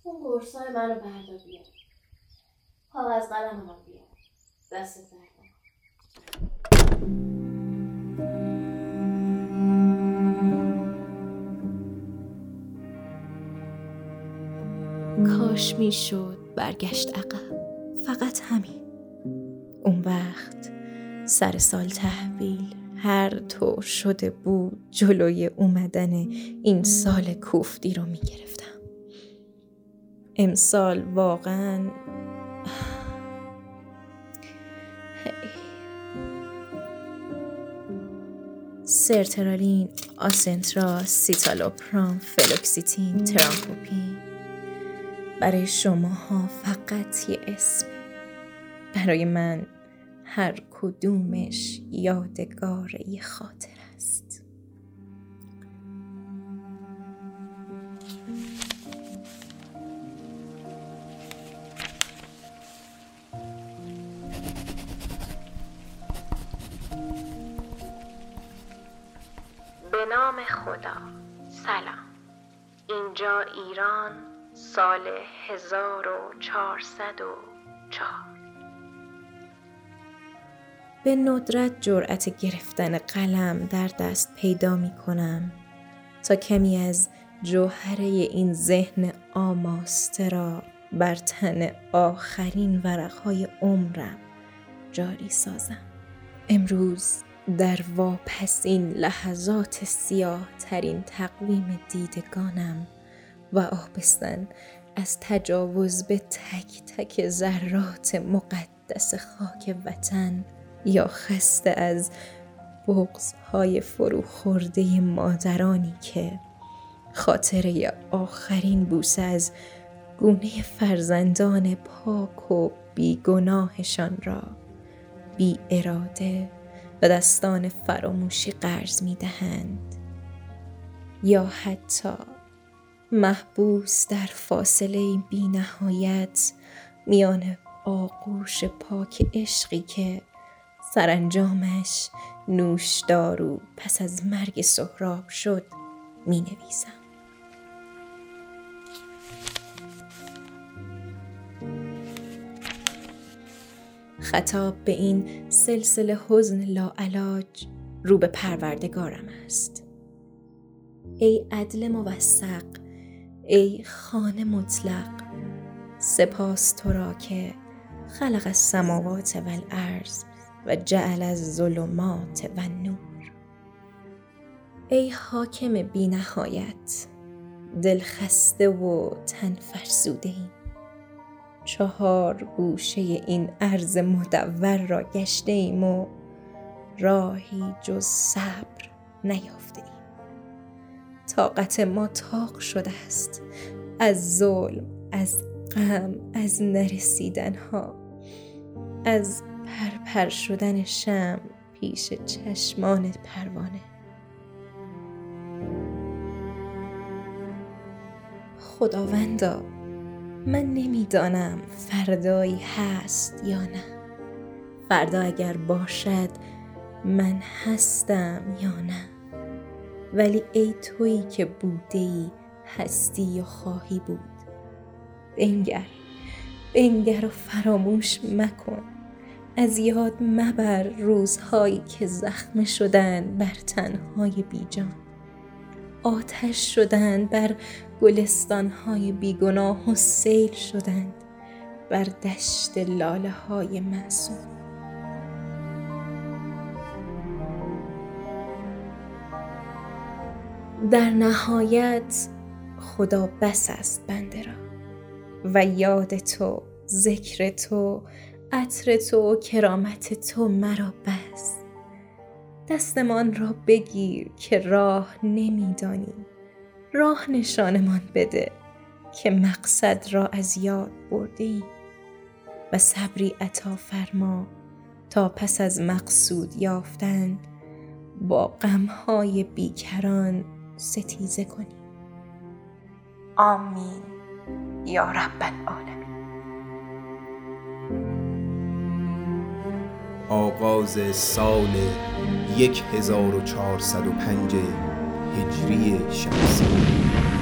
اون قرصای منو بردار بیار. کاغذ قلم من بیار. دست درد. کاش میشد برگشت عقب، فقط همین. اون وقت سر سال تحویل هر طور شده بود جلوی اومدن این سال کوفتی رو میگرفتم. امسال واقعا سرترالین، آسنترا، سیتالوپرام، فلوکسیتین، ترامپوپین برای شماها فقط یه اسم. برای من هر کدومش یادگار یه خاطر است. به نام خدا. سلام. اینجا ایران، سال 1404. به ندرت جرأت گرفتن قلم در دست پیدا می کنم تا کمی از جوهره این ذهن آماسته را بر تن آخرین ورقهای عمرم جاری سازم. امروز در واپسین لحظات سیاه ترین تقویم دیدگانم و آبستن از تجاوز به تک تک ذرات مقدس خاک وطن یا خسته از بغض‌های فروخورده مادرانی که خاطره آخرین بوسه از گونه فرزندان پاک و بیگناهشان را بی اراده به دستان فراموشی قرض می دهند، یا حتی محبوس در فاصله بی نهایت میان آغوش پاک عشقی که سرانجامش نوشدارو پس از مرگ سهراب شد می نویسم. خطاب به این سلسله حزن لاعلاج رو به پروردگارم است. ای عدل موثق، ای خان مطلق، سپاس تو را که خلق السماوات والارض و جعل الظلمات و نور. ای حاکم بی نهایت، دل خسته و تن فرسوده ایم. 4 گوشه این ارض مدور را گشته ایم و راهی جز صبر نیافته ایم. طاقت ما طاق شده است از ظلم، از غم، از نرسیدن ها، از پرپر شدن شمع پیش چشمان پروانه. خداوندا، من نمیدانم فردایی هست یا نه. فردا اگر باشد من هستم یا نه. ولی ای تویی که بوده‌ای، هستی و خواهی بود. بنگر و فراموش مکن. از یاد مبر روزهایی که زخم شدند بر تنهای بیجان. آتش شدند بر گلستانهای بیگناه و سیل شدند بر دشت لاله های معصوم. در نهایت خدا بس است بنده را و یاد تو، ذکر تو، عطر تو و کرامت تو مرا بس. دستمان را بگیر که راه نمیدانیم، راه نشانمان بده که مقصد را از یاد بردیم و صبری عطا فرما تا پس از مقصود یافتن با غمهای بیکران ستیزه کنیم. آمین یا رب العالمین. آغاز سال 1405 هجری شمسی